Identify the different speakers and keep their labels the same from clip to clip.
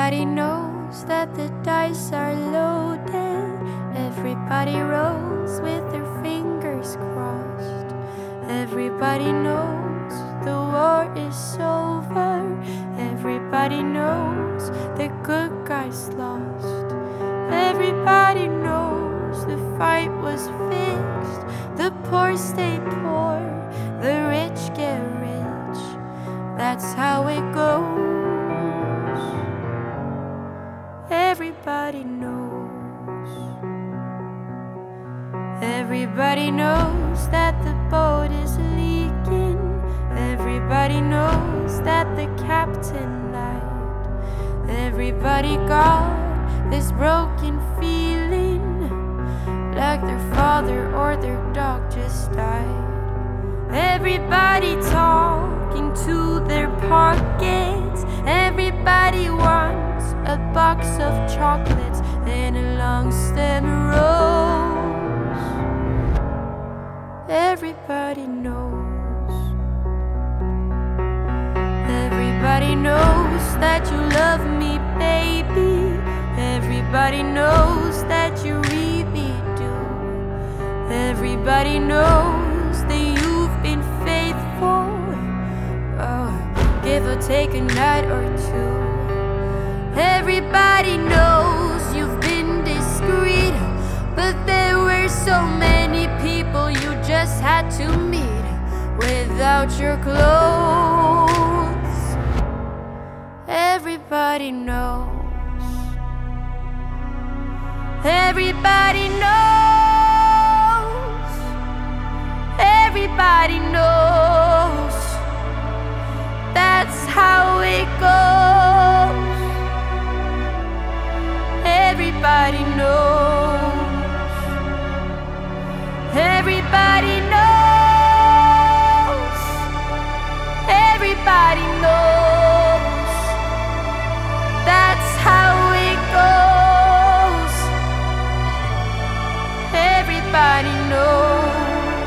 Speaker 1: Everybody knows that the dice are loaded. Everybody rolls with their fingers crossed. Everybody knows the war is over. Everybody knows the good guys lost. Everybody knows the fight was fixed. The poor stay poor, the rich get rich. That's how it goes. Everybody knows. Everybody knows that the boat is leaking. Everybody knows that the captain lied. Everybody got this broken feeling, like their father or their dog just died. Everybody talking to their pockets. Everybody wants a box of chocolates and a long stem rose. Everybody knows. Everybody knows that you love me, baby. Everybody knows that you really do. Everybody knows that you've been faithful. Oh, give or take a night or two. Everybody knows you've been discreet, but there were so many people you just had to meet without your clothes. Everybody knows. Everybody knows. Everybody knows. That's how it goes. Everybody knows. Everybody knows. Everybody knows. That's how it goes. Everybody knows.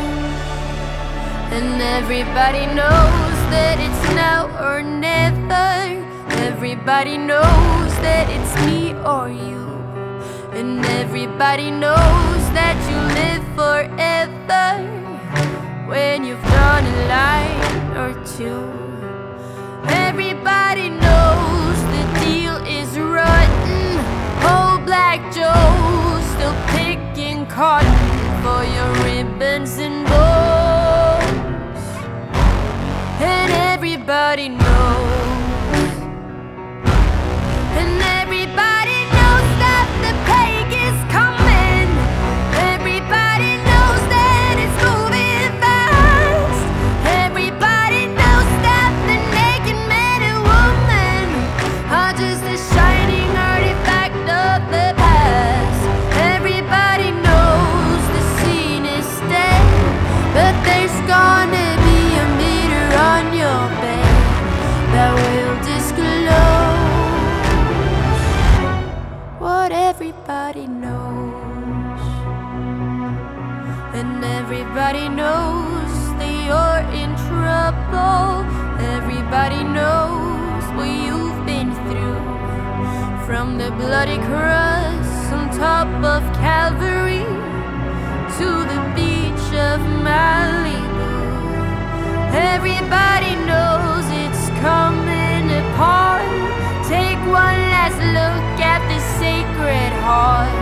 Speaker 1: And everybody knows that it's now or never. Everybody knows that it's me or you. And everybody knows that you live forever when you've drawn a line or two. Everybody knows the deal is rotten. Old Black Joe still picking cotton for your ribbons and bows. And everybody knows. And everybody knows that the plague is coming. Everybody knows that it's moving fast. Everybody knows that the naked man and woman are just a shining artifact of the past. Everybody knows the scene is dead, but there's gonna be a meter on your bed that will disclose what everybody knows. And everybody knows that you're in trouble. Everybody knows what you've been through, from the bloody cross on top of Calvary to the beach of Malibu. Everybody knows it's coming apart. Take one last look at the Sacred Heart.